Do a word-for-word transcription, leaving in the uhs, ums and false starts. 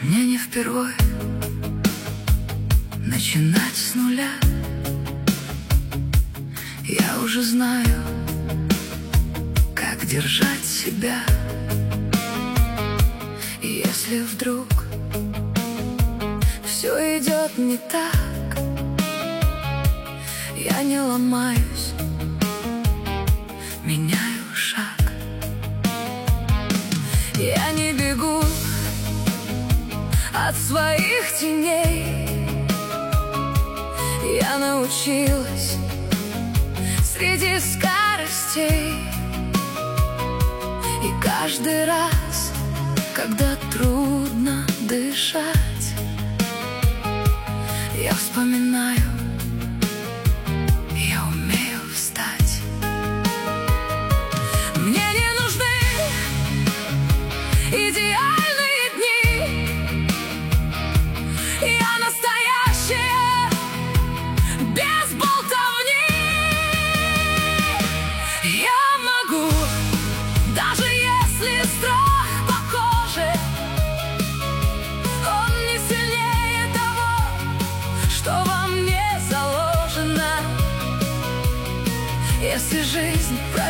Мне не впервой начинать с нуля. Я уже знаю, как держать себя. И если вдруг все идет не так, я не ломаюсь, меняю шаг. Я не бегу от своих теней. Я научилась среди скоростей. И каждый раз, когда трудно дышать, я вспоминаю, я умею встать. Мне не нужны идеальные дни. Я настоящая, без болтовни. Я могу, даже если страх по коже, он не сильнее того, что во мне заложено. Если жизнь